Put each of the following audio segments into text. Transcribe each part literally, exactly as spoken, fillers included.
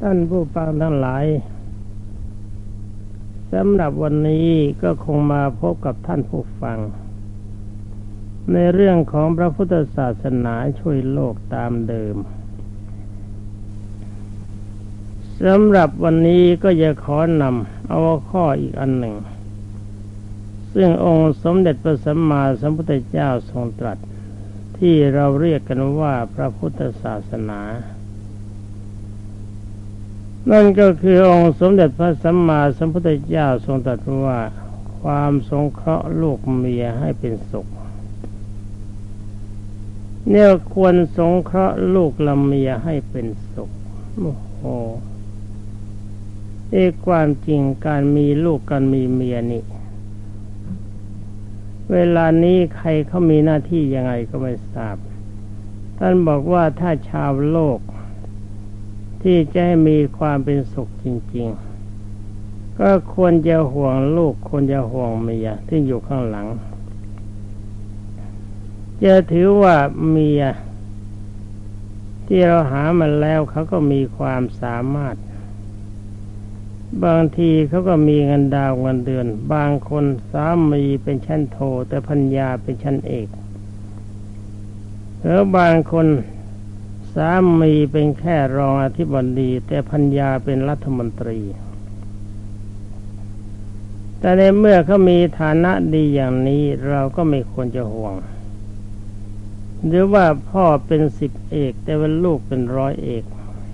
ท่านผู้ฟังทั้งหลายสำหรับวันนี้ก็คงมาพบกับท่านผู้ฟังในเรื่องของพระพุทธศาสนาช่วยโลกตามเดิมสำหรับวันนี้ก็จะขอนำเอาข้ออีกอันหนึ่งซึ่งองค์สมเด็จพระสัมมาสัมพุทธเจ้าทรงตรัสที่เราเรียกกันว่าพระพุทธศาสนานั่นก็คือองค์สมเด็จพระสัมมาสัมพุทธเจ้าทรงตรัสว่าความสงเคราะห์ลูกเมียให้เป็นสุขเนี่ยควรสงเคราะห์ลูกละเมียให้เป็นสุขโอ้โหเอกความจริงการมีลูกการมีเมียนี่เวลานี้ใครเขามีหน้าที่ยังไงก็ไม่ทราบท่านบอกว่าถ้าชาวโลกที่จะให้มีความเป็นสุขจริงๆก็ควรจะห่วงลูกควรจะห่วงเมียที่อยู่ข้างหลังจะถือว่าเมียที่เราหามาแล้วเขาก็มีความสามารถบางทีเขาก็มีเงินดาวเงินเดือนบางคนสามีเป็นชั้นโทแต่ภรรยาเป็นชั้นเอกหรือบางคนสามีเป็นแค่รองอธิบดีแต่ภรรยาเป็นรัฐมนตรีแต่ในเมื่อเขามีฐานะดีอย่างนี้เราก็ไม่ควรจะห่วงหรือว่าพ่อเป็นสิบเอกแต่ว่าลูกเป็นร้อยเอก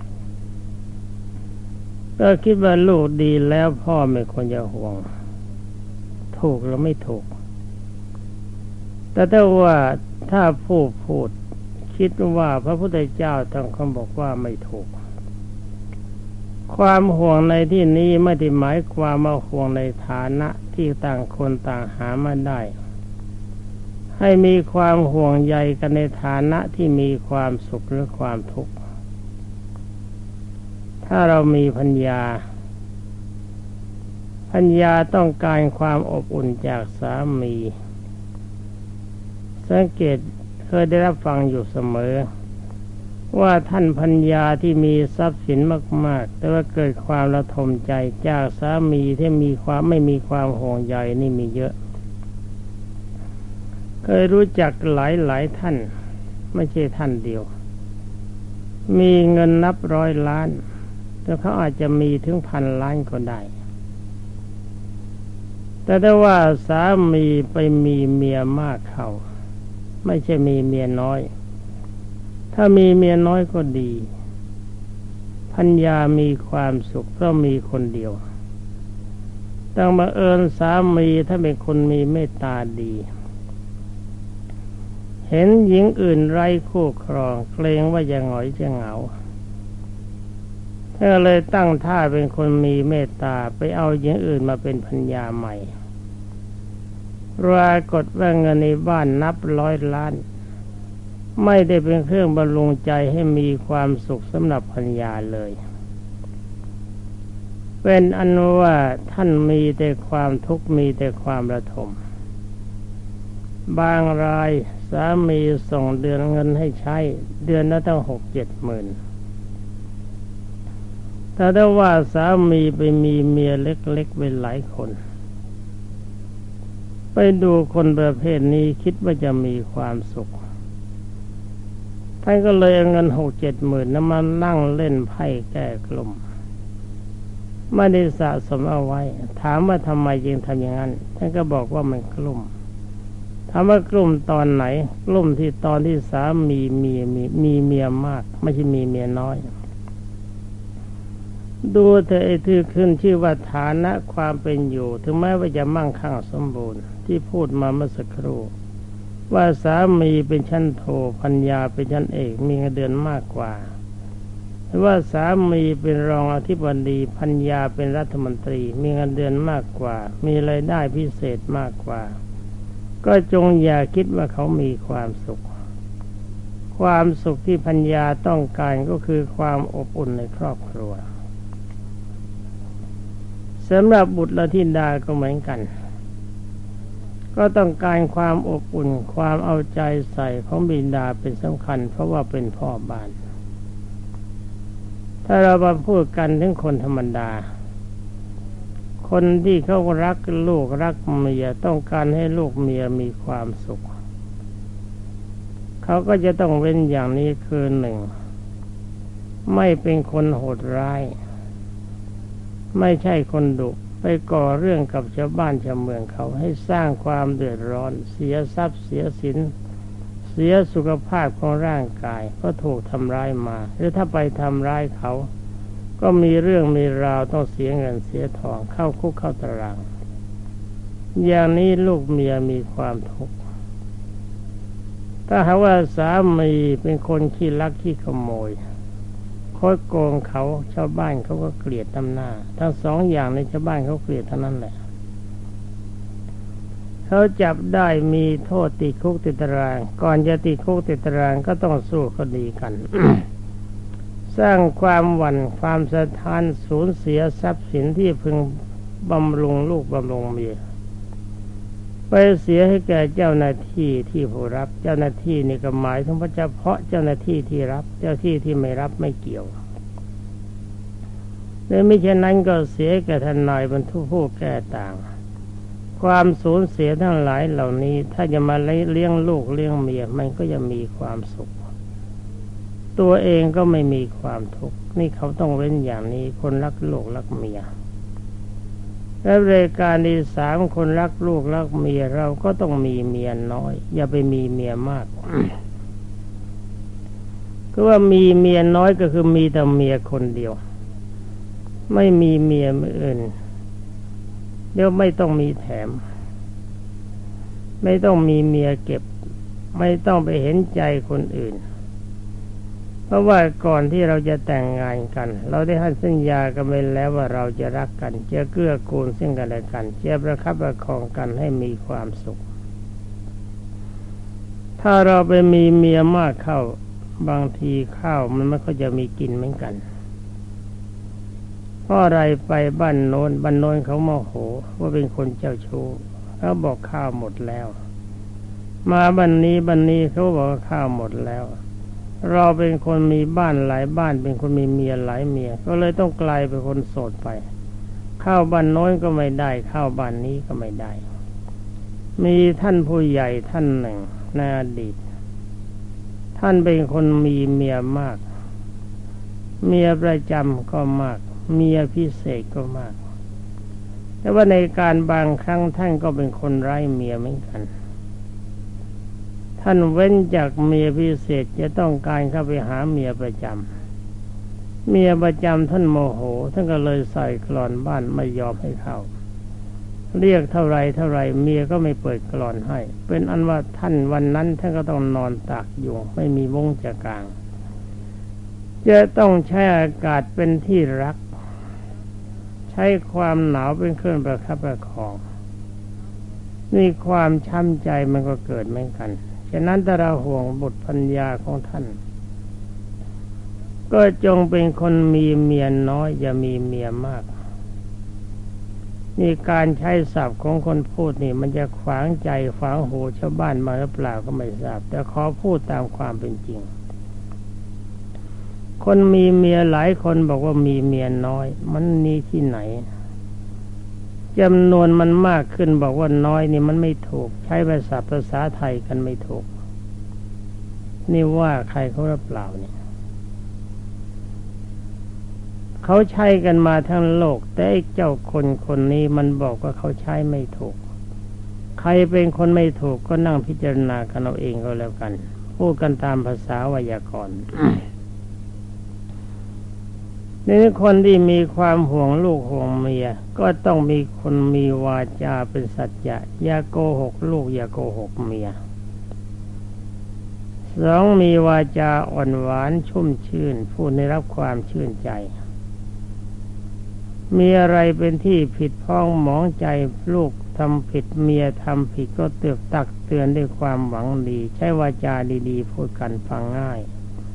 ก็คิดว่าลูกดีแล้วพ่อไม่ควรจะห่วงถูกหรือไม่ถูกแต่ถ้าว่าถ้าผู้พูดคิดว่าพระพุทธเจ้าต้องคำบอกว่าไม่ถูกความห่วงในที่นี้ไม่ได้หมายความว่าห่วงในฐานะที่ต่างคนต่างหามาได้ให้มีความห่วงใยกันในฐานะที่มีความสุขหรือความทุกข์ถ้าเรามีภรรยาภรรยาต้องการความอบอุ่นจากสามีสังเกตเคยได้รับฟังอยู่เสมอว่าท่านภรรยาที่มีทรัพย์สินมากๆแต่ว่าเกิดความระทมใจจากสามีที่มีความไม่มีความห่วงใยนี่มีเยอะเคยรู้จักหลายๆท่านไม่ใช่ท่านเดียวมีเงินนับร้อยล้านแต่เขาอาจจะมีถึงพันล้านก็ได้แต่ถ้าว่าสามีไปมีเมียมากเขาไม่ใช่มีเมียน้อยถ้ามีเมียน้อยก็ดีภรรยามีความสุขเพราะมีคนเดียวต้องบังเอิญสามีถ้าเป็นคนมีเมตตาดีเห็นหญิงอื่นไร้คู่ครองเกรงว่าจะหงอยจะเหงาถ้าเลยตั้งท่าเป็นคนมีเมตตาไปเอาหญิงอื่นมาเป็นภรรยาใหม่ปรากฏว่าเงินในบ้านนับร้อยล้านไม่ได้เป็นเครื่องบำรุงใจให้มีความสุขสำหรับภรรยาเลยเป็นอันว่าท่านมีแต่ความทุกข์มีแต่ความระทมบางรายสามีส่งเดือนเงินให้ใช้เดือนละตั้งหกเจ็ดหมื่นถ้าได้ว่าสามีไปมีเมียเล็กๆเป็นหลายคนไปดูคนประเภทนี้คิดว่าจะมีความสุขท่านก็เลยเอาเงินหกเจ็ดหมื่นนั้นมานั่งเล่นไพ่แก้กลุ่มไม่ได้สะสมเอาไว้ถามว่าทำไมจึงทำอย่างนั้นท่านก็บอกว่ามันกลุ่มถามว่ากลุ่มตอนไหนกลุ่มที่ตอนที่สามีมีมีมีเมียมากไม่ใช่มีเมียน้อยดูเธอไอ้ที่ขึ้นชื่อว่าฐานะความเป็นอยู่ถึงแม้ว่าจะมั่งคั่งสมบูรณ์ที่พูดมาเมื่อสักครู่ว่าสามีเป็นชั้นโทภรรยาเป็นชั้นเอกมีเงินเดือนมากกว่าหรือว่าสามีเป็นรองอธิบดีภรรยาเป็นรัฐมนตรีมีเงินเดือนมากกว่ามีรายได้พิเศษมากกว่าก็จงอย่าคิดว่าเขามีความสุขความสุขที่ภรรยาต้องการก็คือความอบอุ่นในครอบครัวสำหรับบุตรและธิดาก็เหมือนกันก็ต้องการความอบอุ่นความเอาใจใส่ของบิดาเป็นสำคัญเพราะว่าเป็นพ่อบ้านถ้าเรามาพูดกันถึงคนธรรมดาคนที่เขารักลูกรักเมียต้องการให้ลูกเมียมีความสุขเขาก็จะต้องเว้นอย่างนี้คือหนึ่งไม่เป็นคนโหดร้ายไม่ใช่คนดุไปก่อเรื่องกับชาวบ้านชาวเมืองเขาให้สร้างความเดือดร้อนเสียทรัพย์เสียสินเสียสุขภาพของร่างกายก็ถูกทำร้ายมาหรือถ้าไปทำร้ายเขาก็มีเรื่องมีราวต้องเสียเงินเสียทองเข้าคุกเข้าตารางอย่างนี้ลูกเมียมีความทุกข์ถ้าหากว่าสามีเป็นคนขี้ลักขี้ขโมยคดโกงเขาชาวบ้านเขาก็เกลียดตำหน้าทั้งสองอย่างในชาวบ้านเขาเกลียดทั้งนั้นแหละเขาจับได้มีโทษติดคุกติดตารางก่อนจะติดคุกติดตารางก็ต้องสู้คดีกัน สร้างความหวั่นความสะท้านสูญเสียทรัพย์สินที่พึงบำรุงลูกบำรุงเมียไปเสียให้แก่เจ้าหน้าที่ที่ผู้รับเจ้าหน้าที่นี่ก็หมายถึงเฉพาะเจ้าหน้าที่ที่รับเจ้าที่ที่ไม่รับไม่เกี่ยวหรือไม่เช่นนั้นก็เสียแก่ทนายบรรทุกผู้แก้ต่างความสูญเสียทั้งหลายเหล่านี้ถ้าจะมาเลี้ยงลูกเลี้ยงเมียมันก็จะมีความสุขตัวเองก็ไม่มีความทุกข์นี่เขาต้องเว้นอย่างนี้คนรักลูกรักเมียและรายการที่สามคนรักลูกรักเมียเราก็ต้องมีเมียน้อยอย่าไปมีเมียมาก คือว่ามีเมียน้อยก็คือมีแต่เมียคนเดียวไม่มีเมียอื่นเดี๋ยวไม่ต้องมีแถมไม่ต้องมีเมียเก็บไม่ต้องไปเห็นใจคนอื่นเพราะว่าก่อนที่เราจะแต่งงานกันเราได้ให้สัญญากันไปแล้วว่าเราจะรักกันจะเกื้อกูลซึ่งกันและกันจะประคับประคองกันให้มีความสุขถ้าเราไปมีเมียมากเข้าบางทีข้าวมันไม่ค่อยจะมีกินเหมือนกันเพราะอะไรไปบ้านโน้นบ้านโน้นเขาโมโหว่าเป็นคนเจ้าชู้เขาบอกข้าวหมดแล้วมาบ้านนี้บ้านนี้เขาบอกว่าข้าวหมดแล้วเราเป็นคนมีบ้านหลายบ้านเป็นคนมีเมียหลายเมียก็เลยต้องกลายเป็นคนโสดไปเข้าบ้านโน้นก็ไม่ได้เข้าบ้านนี้ก็ไม่ได้มีท่านผู้ใหญ่ท่านหนึ่งในอดีตท่านเป็นคนมีเมียมากเมียประจำก็มากเมียพิเศษก็มากแต่ว่าในการบางครั้งท่านก็เป็นคนไร้เมียเหมือนกันท่านเว้นจากเมียพิเศษจะต้องการเข้าไปหาเมียประจำเมียประจำท่านโมโหท่านก็เลยใส่กลอนบ้านไม่ยอมให้เข้าเรียกเท่าไรเท่าไรเมียก็ไม่เปิดกลอนให้เป็นอันว่าท่านวันนั้นท่านก็ต้องนอนตากยุงไม่มีมุ้งจะกางจะต้องใช้อากาศเป็นที่รักใช้ความหนาวเป็นเครื่องประคับประคองนี่ความช้ำใจมันก็เกิดเหมือนกันฉะนั้นถ้าเราห่วงบุตรภรรยาของท่านก็จงเป็นคนมีเมียน้อยอย่ามีเมียมากนี่การใช้ศัพท์ของคนพูดนี่มันจะขวางใจขวางหูชาวบ้านมาหรือเปล่าก็ไม่ทราบแต่ขอพูดตามความเป็นจริงคนมีเมียหลายคนบอกว่ามีเมียน้อยมันมีที่ไหนจำนวนมันมากขึ้นบอกว่าน้อยนี่มันไม่ถูกใช้ภาษาภาษาไทยกันไม่ถูกนี่ว่าใครเขาหรือเปล่าเนี่ยเขาใช้กันมาทั้งโลกแต่เจ้าคนคนนี้มันบอกว่าเขาใช้ไม่ถูกใครเป็นคนไม่ถูกก็นั่งพิจารณากันเอาเองก็แล้วกันพูดกันตามภาษาไวยากรณ์ นี่คนที่มีความห่วงลูกห่วงเมียก็ต้องมีคนมีวาจาเป็นสัจจะอย่าโกหกลูกอย่าโกหกเมียสองมีวาจาอ่อนหวานชุ่มชื่นผู้ได้รับความชื่นใจมีอะไรเป็นที่ผิดพ้องหมองใจลูกทำผิดเมียทำผิดก็เตือนตักเตือนด้วยความหวังดีใช้วาจาดีๆพูดกันฟังง่าย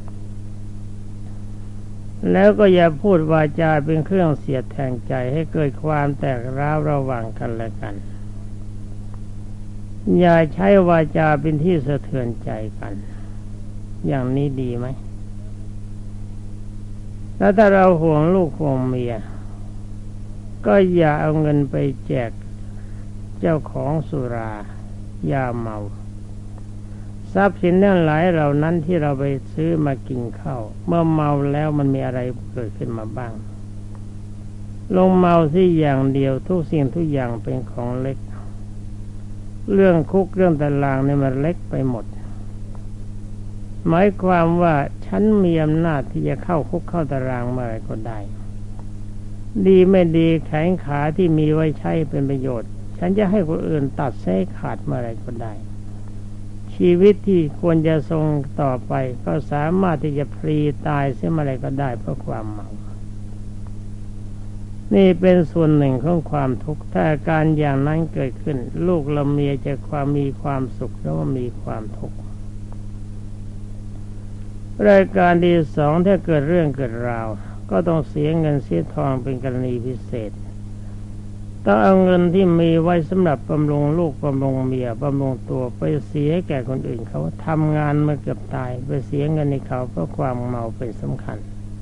แล้วก็อย่าพูดวาจาเป็นเครื่องเสียดแทงใจให้เกิดความแตกร้าวระหว่างกันและกันอย่าใช้วาจาเป็นที่สะเทือนใจกันอย่างนี้ดีไหมแล้วถ้าเราห่วงลูกห่วงเมียก็อย่าเอาเงินไปแจกเจ้าของสุรายาเมาทรัพย์สินทั้งหลายเหล่านั้นที่เราไปซื้อมากินข้าวเมื่อเมาแล้วมันมีอะไรเกิดขึ้นมาบ้างลงเมาที่อย่างเดียวทุกสิ่งทุกอย่างเป็นของเล็กเรื่องคุกเรื่องตารางเนี่ยมันเล็กไปหมดหมายความว่าฉันมีอำนาจที่จะเข้าคุกเข้าตารางเมื่อไรก็ได้ดีไม่ดีแขนขาที่มีไว้ใช้เป็นประโยชน์ฉันจะให้คนอื่นตัดเส้นขาดเมื่อไรก็ได้ชีวิตที่ควรจะทรงต่อไปก็สามารถที่จะพลีตายเสียเมื่อไรก็ได้เพราะความเมานี่เป็นส่วนหนึ่งของความทุกข์ถ้าอาการอย่างนั้นเกิดขึ้นลูกและเมียจะความมีความสุขหรือว่ามีความทุกข์รายการที่สองถ้าเกิดเรื่องเกิดราวก็ต้องเสียเงินเสียทองเป็นกรณีพิเศษต้องเอาเงินที่มีไว้สำหรับบำรุงลูกบำรุงเมียบำรุงตัวไปเสียแก่คนอื่นเขาทำงานมาเกือบตายไปเสียเงินในเขาเพราะความเมาเป็นสำคัญ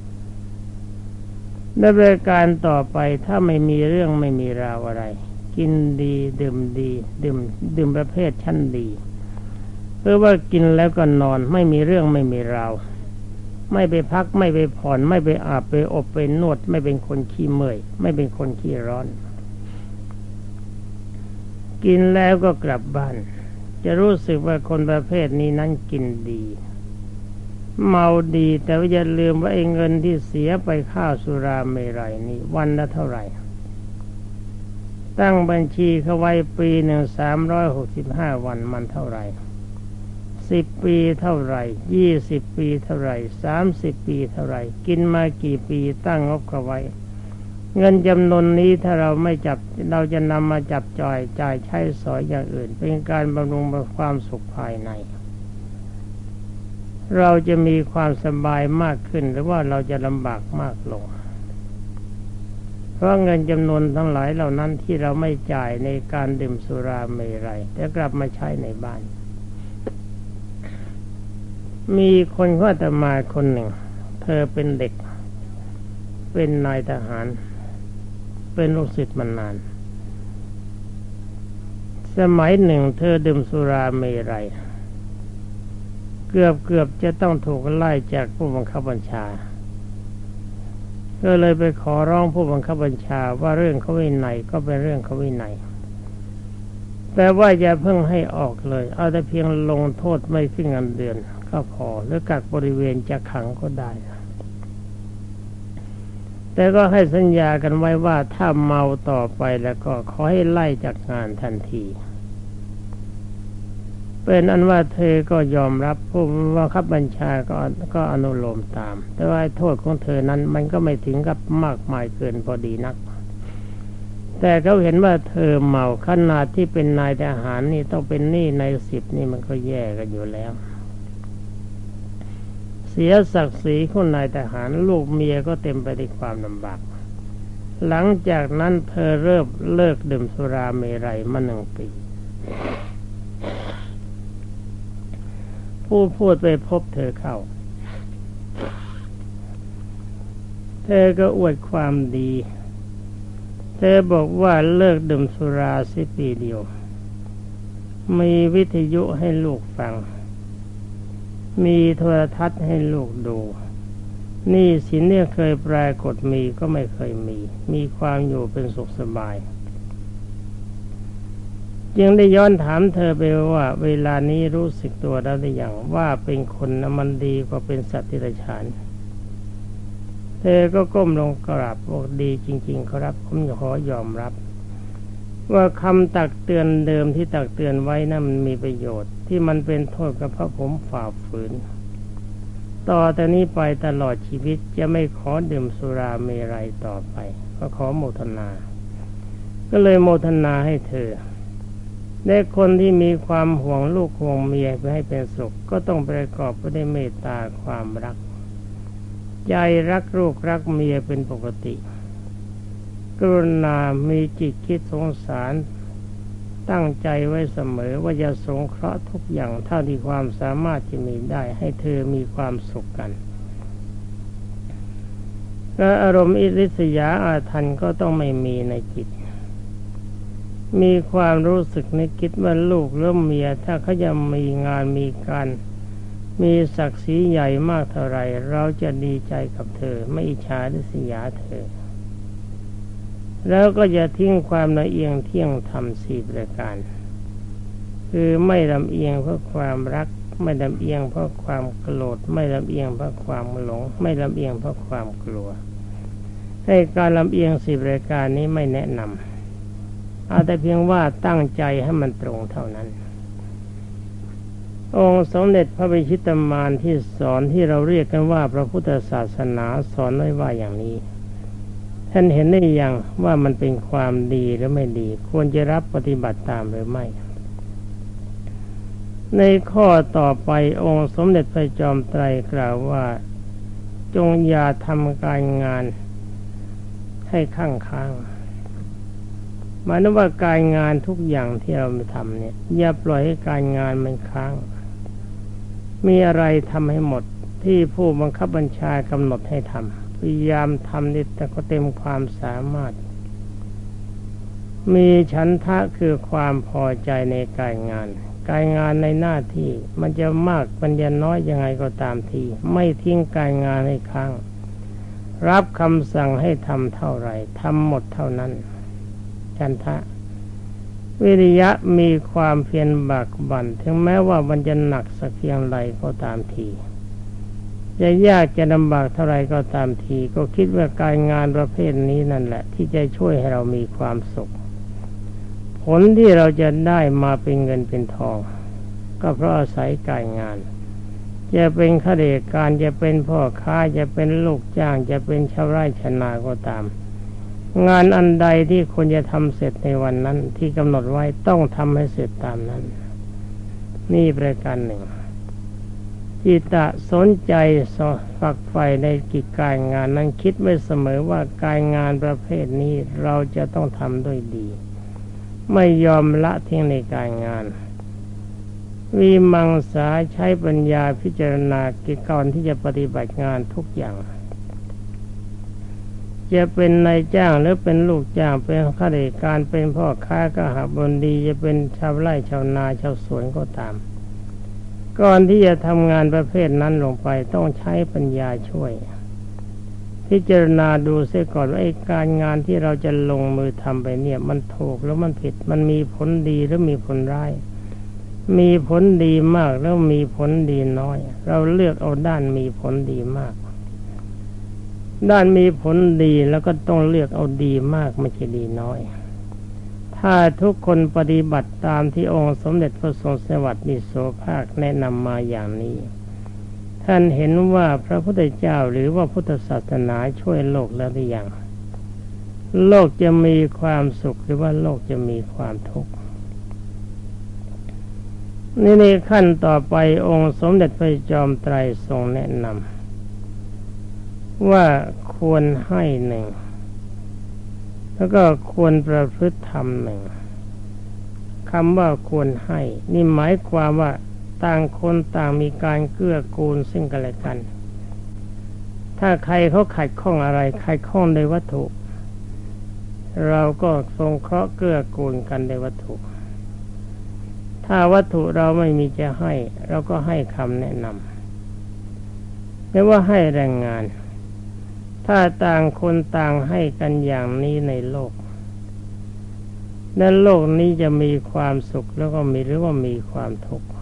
ในรายการต่อไปถ้าไม่มีเรื่องไม่มีราวอะไรกินดีดื่มดีดื่มดื่มประเภทชั้นดีเพื่อว่ากินแล้วก็นอนไม่มีเรื่องไม่มีราวไม่ไปพักไม่ไปผ่อนไม่ไปอาบไปอบไปนวดไม่เป็นคนขี้เมื่อยไม่เป็นคนขี้ร้อนกินแล้วก็กลับบ้านจะรู้สึกว่าคนประเภทนี้นั้นกินดีเมาดีแต่ว่าอย่าลืมว่าไอ้เงินที่เสียไปค่าสุราเมรัยนี่วันละเท่าไหร่ตั้งบัญชีเขาไว้ปีหนึ่งสามร้อยหกสิบห้าวันมันเท่าไหร่สิบปีเท่าไหร่ยี่สิบปีเท่าไหร่สามสิบปีเท่าไหร่กินมากี่ปีตั้งงบเขาไว้เงินจำนวนนี้ถ้าเราไม่จับเราจะนำมาจับจ่ายจ่ายใช้สอยอย่างอื่นเป็นการบำรุงความสุขภายในเราจะมีความสบายมากขึ้นหรือว่าเราจะลำบากมากลงเพราะเงินจำนวนทั้งหลายเหล่านั้นที่เราไม่จ่ายในการดื่มสุราเมรัยแต่กลับมาใช้ในบ้านมีคนเข้าแต่มาคนหนึ่งเธอเป็นเด็กเป็นนายทหารเป็นลูกศิษย์มานานสมัยหนึ่งเธอดื่มสุราเมรัยเกือบเกือบจะต้องถูกไล่จากผู้บังคับบัญชาก็เลยไปขอร้องผู้บังคับบัญชาว่าเรื่องเขาวินัยก็เป็นเรื่องเขาวินัยแต่ว่าอย่าเพิ่งให้ออกเลยเอาแต่เพียงลงโทษไม่ขึ้นเงินเดือนก็พอหรือกักบริเวณจะขังก็ได้แต่ก็ให้สัญญากันไว้ว่าถ้าเมาต่อไปแล้วก็ขอให้ไล่จากงานทันทีเป็นอันว่าเธอก็ยอมรับผู้บังคับบัญชาก็ก็อนุโลมตามแต่ว่าโทษของเธอนั้นมันก็ไม่ถึงกับมากมายเกินพอดีนักแต่เขาเห็นว่าเธอเมาขนาดที่เป็นนายทหารนี่ต้องเป็นหนี้ในสิบนี่มันก็แย่กันอยู่แล้วเสียศักดิ์ศรีของนายทหารลูกเมียก็เต็มไปด้วยความลำบากหลังจากนั้นเธอเริ่มเลิกดื่มสุราเมรัยมาหนึ่งปีผู้พูดไปพบเธอเข้าเธอก็อวดความดีเธอบอกว่าเลิกดื่มสุราสิปีเดียวมีวิทยุให้ลูกฟังมีโทรทัศน์ให้ลูกดูนี่สินเนี่ยเคยปรากฏมีก็ไม่เคยมีมีความอยู่เป็นสุขสบายจึงได้ย้อนถามเธอไปว่าเวลานี้รู้สึกตัวแล้วหรือยังว่าเป็นคนนะมันดีกว่าเป็นสัตว์ที่ไรฉานเธอก็ก้มลงกราบบอกดีจริงๆครับผมขอยอมรับว่าคำตักเตือนเดิมที่ตักเตือนไว้นั้นมันมีประโยชน์ที่มันเป็นโทษกับเพราะผมฝ่าฝืนต่อแต่นี้ไปตลอดชีวิตจะไม่ขอดื่มสุราเมรัยต่อไปก็ขอโมทนาก็เลยโมทนาให้เธอได้คนที่มีความห่วงลูกห่วงเมียไปให้เป็นสุขก็ต้องประกอบไปด้วยเมตตาความรักใจรักลูกรักเมียเป็นปกติกรุณามีจิตคิดสงสารตั้งใจไว้เสมอว่าจะสงเคราะห์ทุกอย่างเท่าที่ความสามารถจะมีได้ให้เธอมีความสุขกันก็อารมณ์อิริษยาอาถรรพ์ก็ต้องไม่มีในจิตมีความรู้สึกในคิดว่าลูกหรือเมียถ้าเขาจะมีงานมีการมีศักดิ์ศรีใหญ่มากเท่าไรเราจะดีใจกับเธอไม่อิจฉาริษยาเธอแล้วก็จะทิ้งความละเอียงเที่ยงธรรมสี่ประการคือไม่ลำเอียงเพราะความรักไม่ลำเอียงเพราะความโกรธไม่ลำเอียงเพราะความหลงไม่ลำเอียงเพราะความกลัวให้การลำเอียงสี่ประการนี้ไม่แนะนำเอาแต่เพียงว่าตั้งใจให้มันตรงเท่านั้นองค์สมเด็จพระวิชิตมารที่สอนที่เราเรียกกันว่าพระพุทธศาสนาสอนไว้ว่าอย่างนี้ท่านเห็นได้ยังว่ามันเป็นความดีหรือไม่ดีควรจะรับปฏิบัติตามหรือไม่ในข้อต่อไปองค์สมเด็จพระจอมไตรกล่าวว่าจงอย่าทำการงานให้ข้างค้างหมายถึงว่าการงานทุกอย่างที่เราทำเนี่ยอย่าปล่อยให้การงานมันค้างมีอะไรทำให้หมดที่ผู้บังคับบัญชากำหนดให้ทำพยายามทำนิดแต่ก็เต็มความสามารถมีฉันทะคือความพอใจในการงานการงานในหน้าที่มันจะมากมันจะน้อยยังไงก็ตามทีไม่ทิ้งการงานให้ค้างรับคำสั่งให้ทำเท่าไหร่ทำหมดเท่านั้นฉันทะวิริยะมีความเพียรบากบั่นถึงแม้ว่ามันจะหนักสักเพียงไรก็ตามทีจะยากจะลำบากเท่าไรก็ตามทีก็คิดว่าการงานประเภทนี้นั่นแหละที่จะช่วยให้เรามีความสุขผลที่เราจะได้มาเป็นเงินเป็นทองก็เพราะอาศัยการงานจะเป็นข้าราชการจะเป็นพ่อค้าจะเป็นลูกจ้างจะเป็นชาวไร่ชาวนาก็ตามงานอันใดที่ควรจะทำเสร็จในวันนั้นที่กำหนดไว้ต้องทำให้เสร็จตามนั้นนี่ประการหนึ่งจิตตะสนใจฝักใฝ่ในกิจการงานนั้นคิดไว้เสมอว่าการงานประเภทนี้เราจะต้องทำด้วยดีไม่ยอมละทิ้งในการงานวิมังสาใช้ปัญญาพิจารณากิจก่อนที่จะปฏิบัติงานทุกอย่างจะเป็นนายจ้างหรือเป็นลูกจ้างเป็นข้าราชการเป็นพ่อค้ากหบดีจะเป็นชาวไร่ชาวนาชาวสวนก็ตามก่อนที่จะทำงานประเภทนั้นลงไปต้องใช้ปัญญาช่วยพิจารณาดูเสียก่อนว่าไอ้การงานที่เราจะลงมือทำไปเนี่ยมันถูกแล้วมันผิดมันมีผลดีหรือมีผลร้ายมีผลดีมากแล้วมีผลดีน้อยเราเลือกเอาด้านมีผลดีมากด้านมีผลดีแล้วก็ต้องเลือกเอาดีมากไม่ใช่ดีน้อยถ้าทุกคนปฏิบัติตามที่องค์สมเด็จพระทรงสวัสดิโสภาคแนะนำมาอย่างนี้ท่านเห็นว่าพระพุทธเจ้าหรือว่าพุทธศาสนาช่วยโลกแล้วหรือยังโลกจะมีความสุขหรือว่าโลกจะมีความทุกข์นี่ในขั้นต่อไปองค์สมเด็จพระจอมไตรทรงแนะนำว่าควรให้หนึ่งแล้วก็ควรประพฤติธรรมหนึ่งคำว่าควรให้นี่หมายความว่าต่างคนต่างมีการเกื้อกูลซึ่งกันและกันถ้าใครเขาขัดข้องอะไรใครข้องในวัตถุเราก็ทรงเคราะห์เกื้อกูลกันในวัตถุถ้าวัตถุเราไม่มีจะให้เราก็ให้คำแนะนำไม่ว่าให้แรงงานถ้าต่างคนต่างให้กันอย่างนี้ในโลกในโลกนี้จะมีความสุขแล้วก็มีหรือว่ามีความทุกข์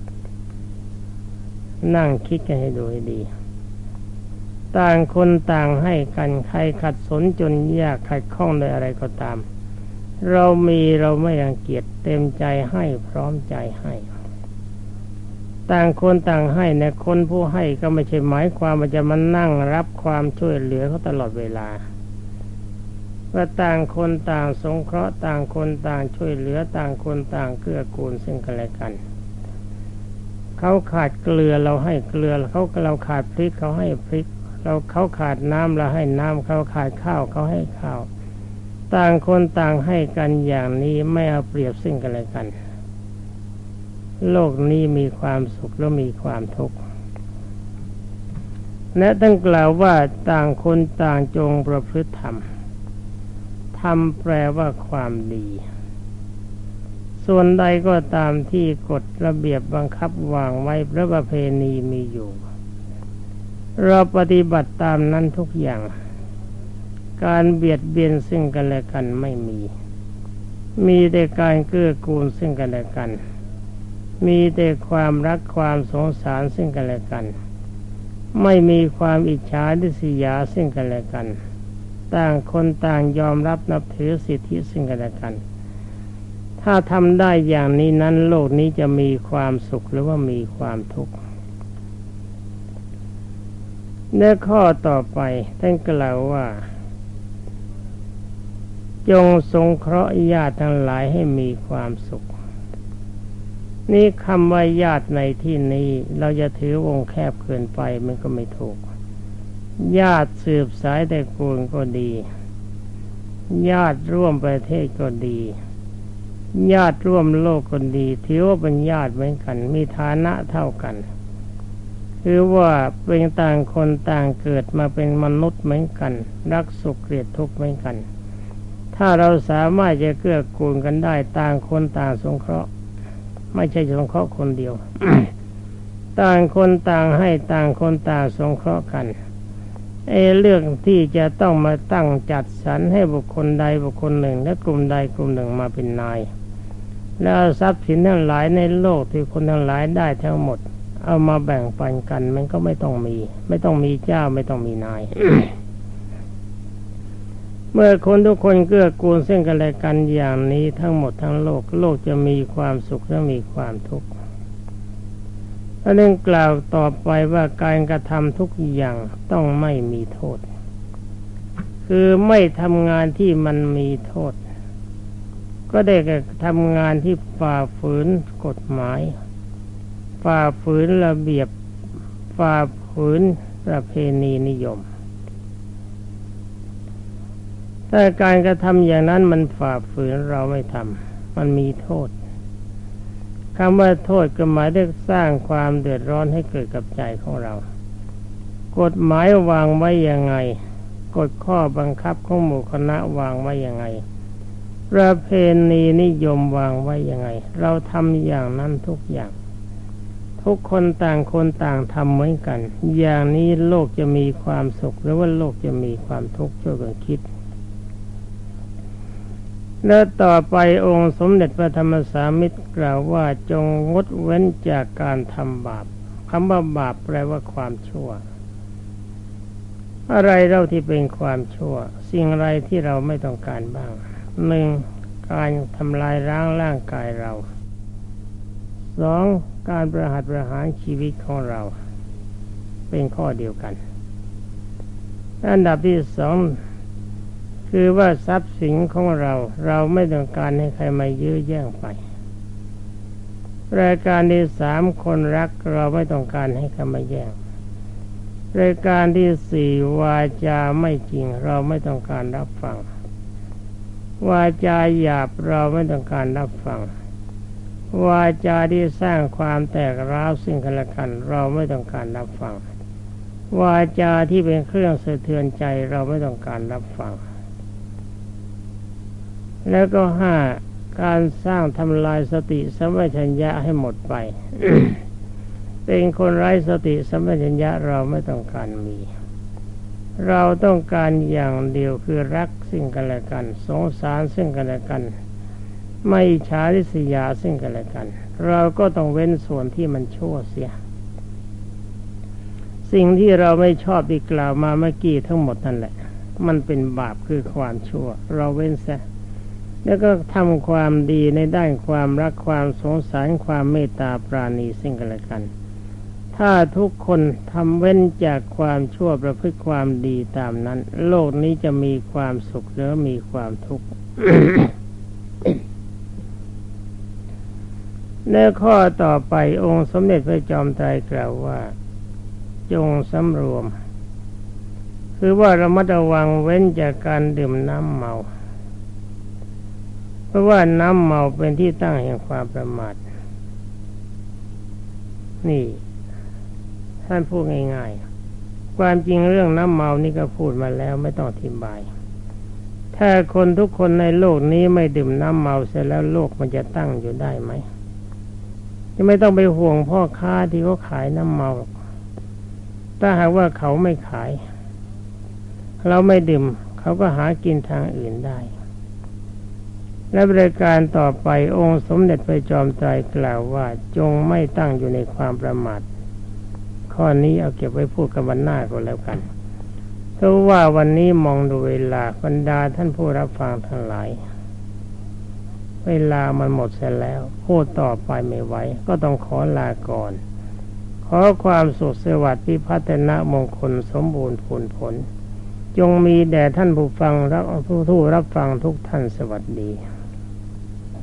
นั่งคิดกันให้ดูให้ดีต่างคนต่างให้กันใครขัดสนจนยากขัดข้องในอะไรก็ตามเรามีเราไม่รังเกียจเต็มใจให้พร้อมใจให้ต่างคนต่างให้เนี่ยคนผู้ให้ก็ไม่ใช่หมายความว่าจะมานั่งรับความช่วยเหลือเขาตลอดเวลาว่าต่างคนต่างสงเคราะห์ต่างคนต่างช่วยเหลือต่างคนต่างเกื้อกูลซึ่งกันและกันเขาขาดเกลือเราให้เกลือเขาเราขาดพริกเขาให้พริกเราเขาขาดน้ำเราให้น้ำเขาขาดข้าวเขาให้ข้าวต่างคนต่างให้กันอย่างนี้ไม่เอาเปรียบซึ่งกันและกันโลกนี้มีความสุขและมีความทุกข์และท่านกล่าวว่าต่างคนต่างจงประพฤติธรรมธรรมแปลว่าความดีส่วนใดก็ตามที่กฎระเบียบบังคับวางไว้พระประเพณีมีอยู่เราปฏิบัติตามนั้นทุกอย่างการเบียดเบียนซึ่งกันและกันไม่มีมีแต่การเกื้อกูลซึ่งกันและกันมีแต่ความรักความสงสารซึ่งกันและกันไม่มีความอิจฉาริษยาซึ่งกันและกันต่างคนต่างยอมรับนับถือสิทธิซึ่งกันและกันถ้าทำได้อย่างนี้นั้นโลกนี้จะมีความสุขหรือว่ามีความทุกข์ในข้อต่อไปท่านกล่าวว่าจงสงเคราะห์ญาติทั้งหลายให้มีความสุขนี่คำว่าญาติในที่นี้เราจะถือวงแคบเกินไปมันก็ไม่ถูกญาติสืบสายแต่กูลก็ดีญาติร่วมประเทศก็ดีญาติร่วมโลกก็ดีถือว่าเป็นญาติเหมือนกันมีฐานะเท่ากันคือว่าเป็นต่างคนต่างเกิดมาเป็นมนุษย์เหมือนกันรักสุขเกลียดทุกข์เหมือนกันถ้าเราสามารถจะเกื้อกูลกันได้ต่างคนต่างสงเคราะห์ไม่ใช่สงเคราะห์คนเดียว ต่างคนต่างให้ต่างคนต่างสงเคราะห์กันไอ้เรื่องที่จะต้องมาตั้งจัดสรรให้บุคคลใดบุคคลหนึ่งและกลุ่มใดกลุ่มหนึ่งมาเป็นนายแล้วทรัพย์สินทั้งหลายในโลกที่คนทั้งหลายได้ทั้งหมดเอามาแบ่งปันกันมันก็ไม่ต้องมีไม่ต้องมีเจ้าไม่ต้องมีนาย เมื่อคนทุกคนเกื้อกูลซึ่งกันและกันอย่างนี้ทั้งหมดทั้งโลกโลกจะมีความสุขและมีความทุกข์และเรื่องกล่าวต่อไปว่าการกระทำทุกอย่างต้องไม่มีโทษคือไม่ทำงานที่มันมีโทษก็ได้แก่ทำงานที่ฝ่าฝืนกฎหมายฝ่าฝืนระเบียบฝ่าฝืนประเพณีนิยมถ้าการกระทำอย่างนั้นมันฝ่าฝืนเราไม่ทำมันมีโทษคำว่าโทษก็หมายถึงสร้างความเดือดร้อนให้เกิดกับใจของเรากฎหมายวางไว้ยังไงกฎข้อบังคับของหมู่คณะวางไว้ยังไงประเพณีนิยมวางไว้ยังไงเราทำอย่างนั้นทุกอย่างทุกคนต่างคนต่างทำเหมือนกันอย่างนี้โลกจะมีความสุขหรือว่าโลกจะมีความทุกข์ช่วยกันคิดแล้วต่อไปองค์สมเด็จพระธรรมสามิตรกล่าวว่าจงงดเว้นจากการทำบาปคำว่าบาปแปลว่าความชั่วอะไรเราที่เป็นความชั่วสิ่งอะไรที่เราไม่ต้องการบ้างหนึ่งการทำลายล้างร่างกายเราสองการประหัตประหารชีวิตของเราเป็นข้อเดียวกันอันดับที่สองคือว่าทรัพย์สินของเราเราไม่ต้องการให้ใครมายื้อแย่งไปรายการที่สามคนรักเราไม่ต้องการให้ใครมาแย่งรายการที่สี่วาจาไม่จริงเราไม่ต้องการรับฟังวาจาหยาบเราไม่ต้องการรับฟังวาจาที่สร้างความแตกร้าวซึ่งกันและกันเราไม่ต้องการรับฟังวาจาที่เป็นเครื่องสะเทือนใจเราไม่ต้องการรับฟังแล้วก็ห้าการสร้างทำลายสติสัมปชัญญะให้หมดไป เป็นคนไร้สติสัมปชัญญะเราไม่ต้องการมีเราต้องการอย่างเดียวคือรักซึ่งกันและกันสงสารซึ่งกันและกันไม่อิจฉาริษยาซึ่งกันและกันเราก็ต้องเว้นส่วนที่มันชั่วเสียสิ่งที่เราไม่ชอบที่กล่าวมาเมื่อกี้ทั้งหมดนั่นแหละมันเป็นบาปคือความชั่วเราเว้นซะแล้วก็ทำความดีในด้านความรักความสงสารความเมตตาปราณีซึ่งกันและกันถ้าทุกคนทำเว้นจากความชั่วประพฤติความดีตามนั้นโลกนี้จะมีความสุขหรือมีความทุกข์ ในข้อต่อไปองค์สมเด็จพระจอมไตรกล่าวว่าจงสำรวมคือว่าระมัดระวังเว้นจากการดื่มน้ำเมาเพราะว่าน้ำเมาเป็นที่ตั้งแห่งความประมาทนี่ท่านพูดง่ายๆความจริงเรื่องน้ำเมานี่ก็พูดมาแล้วไม่ต้องอธิบายถ้าคนทุกคนในโลกนี้ไม่ดื่มน้ำเมาเสร็จแล้วโลกมันจะตั้งอยู่ได้ไหมจะไม่ต้องไปห่วงพ่อค้าที่เขาขายน้ำเมาถ้าหากว่าเขาไม่ขายเราไม่ดื่มเขาก็หากินทางอื่นได้และบริการต่อไปองค์สมเด็จพระจอมไตรกล่าวว่าจงไม่ตั้งอยู่ในความประมาทข้อนี้เอาเก็บไว้พูดกันวันหน้าก็แล้วกันเพราะว่าวันนี้มองดูเวลาบรรดาท่านผู้รับฟังทั้งหลายเวลามันหมดเสียแล้วพูดต่อไปไม่ไหวก็ต้องขอลาก่อนขอความสุขสวัสดิ์พิพัฒนมงคลสมบูรณ์ผลผลจงมีแด่ท่านผู้ฟังและผู้รับฟังทุกท่านสวัสดี